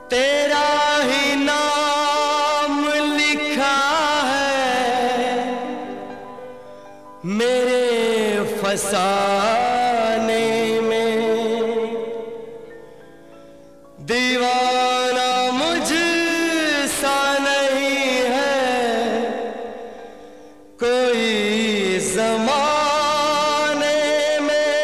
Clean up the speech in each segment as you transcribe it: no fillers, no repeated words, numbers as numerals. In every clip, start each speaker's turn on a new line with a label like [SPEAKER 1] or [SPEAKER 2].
[SPEAKER 1] तेरा ही नाम लिखा है मेरे फसाने में, दीवाना मुझसा नहीं है कोई ज़माने में।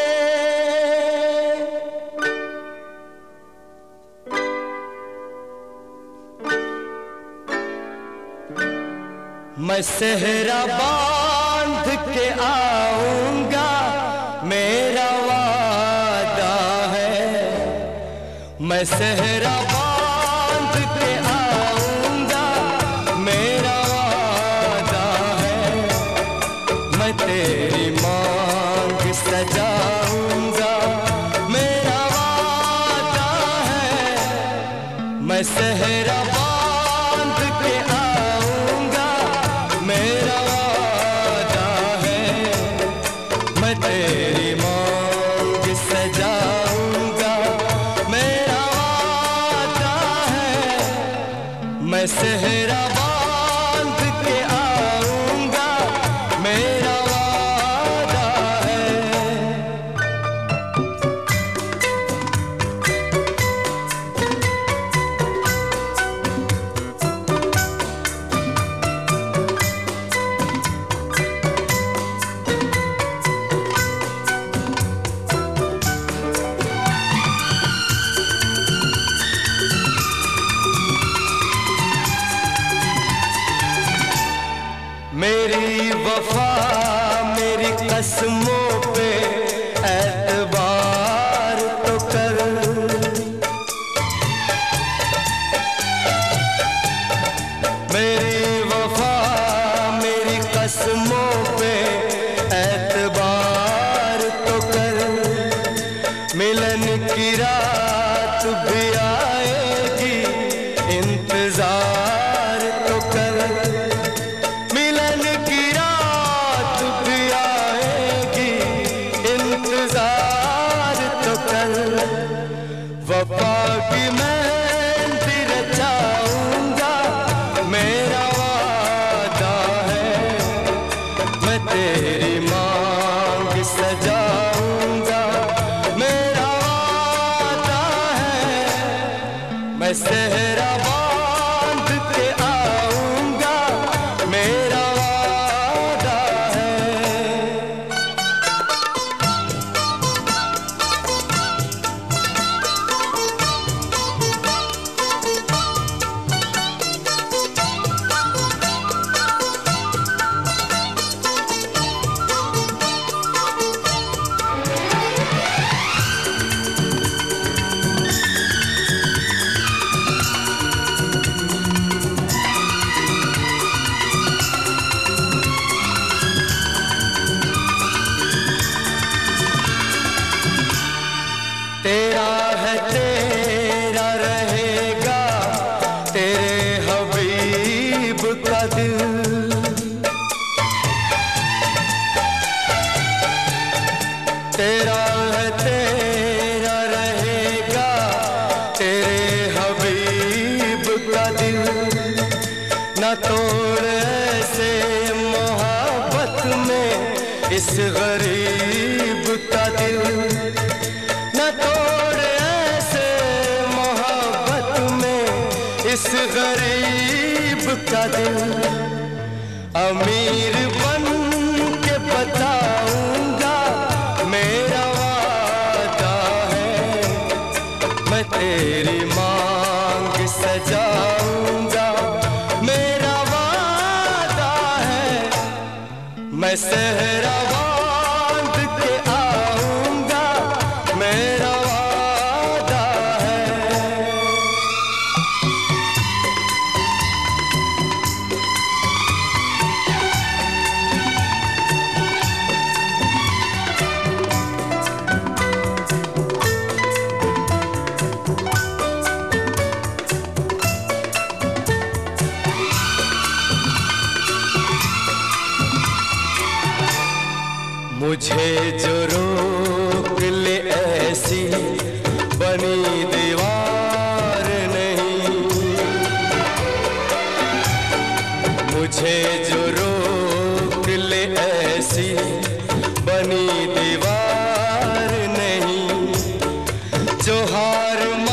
[SPEAKER 1] मैं सेहरा बांध के आऊंगा, मेरा वादा है। मैं सेहरा बांध के आऊंगा, मेरा वादा है। मैं तेरी मांग सजाऊंगा, मेरा वादा है। मैं सेहरा बांध के आऊंगा, मेरा वादा है। मैं तेरी मांग सजाऊंगा, मेरा वादा है। मैं सेहरा बांध के आऊंगा, मेरा वादा है। मेरी वफा मेरी कसमों पे एतबार तो कर। मेरी वफा मेरी कसमों पे एतबार तो कर। मिलन की रात भी आएगी, इंतजार तो कर। मिलन की रात भी आएगी, इंतजार तो कर। वफा की मेहंदी रचाऊंगा, मेरा वादा है। मैं तेरी मांग सजाऊंगा, मेरा वादा है। मैं सेहरा बांध के आऊंगा, मेरा वादा है। तेरा है तेरा रहेगा, तेरे हबीब का दिल। तेरा है तेरा रहेगा, तेरे हबीब का दिल। न तोड़ ऐसे मोहब्बत में इस गरीब का दिल। न तोड़ ऐसे मोहब्बत में इस गरीब का दिल। अमीर बन के बताऊंगा, मेरा वादा है। मैं तेरी मांग सजाऊंगा, मेरा वादा है। मैं सेहरा बांध के आऊंगा, मेरा वादा है। मुझे जो रोक ले ऐसी बनी दीवार नहीं मुझे जो रोक ले ऐसी बनी दीवार नहीं, जो हार